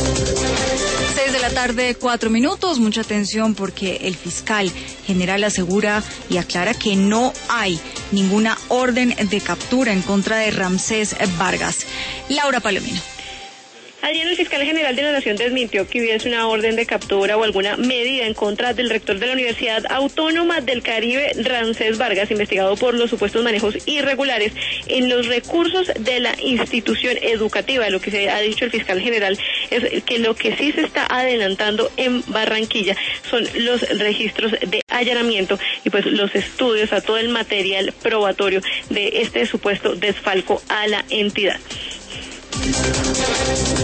Tarde, 4 minutos. Mucha atención porque el fiscal general asegura y aclara que no hay ninguna orden de captura en contra de Ramsés Vargas. Laura Palomino. Ayer el fiscal general de la Nación desmintió que hubiese una orden de captura o alguna medida en contra del rector de la Universidad Autónoma del Caribe, Ramsés Vargas, investigado por los supuestos manejos irregulares en los recursos de la institución educativa. Lo que se ha dicho el fiscal general es que lo que sí se está adelantando en Barranquilla son los registros de allanamiento y pues los estudios a todo el material probatorio de este supuesto desfalco a la entidad.